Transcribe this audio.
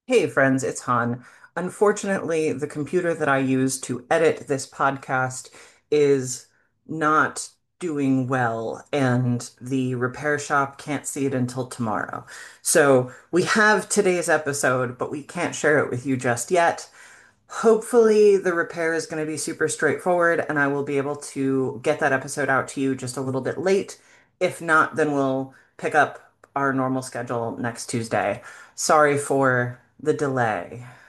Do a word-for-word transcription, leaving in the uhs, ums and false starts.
Hey friends, it's Han. Unfortunately, the computer that I use to edit this podcast is not doing well, and the repair shop can't see it until tomorrow. So we have today's episode, but we can't share it with you just yet. Hopefully, the repair is going to be super straightforward, and I will be able to get that episode out to you just a little bit late. If not, then we'll pick up our normal schedule next Tuesday. Sorry for the delay.